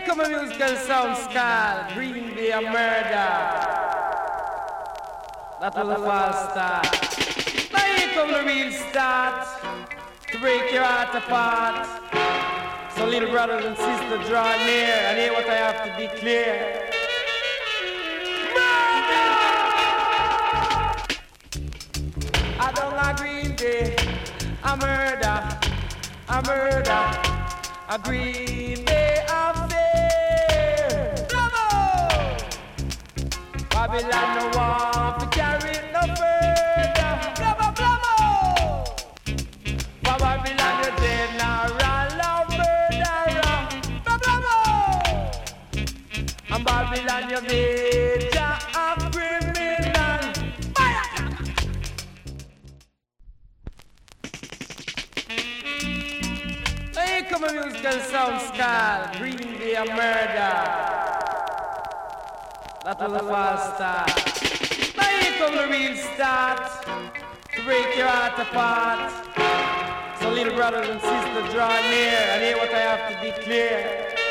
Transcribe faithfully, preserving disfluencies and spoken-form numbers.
Come a musical sound skull, Green Day a murder. That was a false start. Now here come the real start to break your heart apart. So little brothers and sisters, draw near and hear what I have to declare. Murder! I don't agree Day, a murder, a murder, a Green Day affair. Bravo! Babylon no want to carry no further. Bravo, bravo! For Babylon you're dead now, run love murderer. Bravo, bravo! And Babylon you're major a criminal. Fire! Here come a musical sound skull, Green Day a murder. That was a false start. Now here come the real start to break your heart apart. So little brothers and sisters, draw near and hear what I have to declare.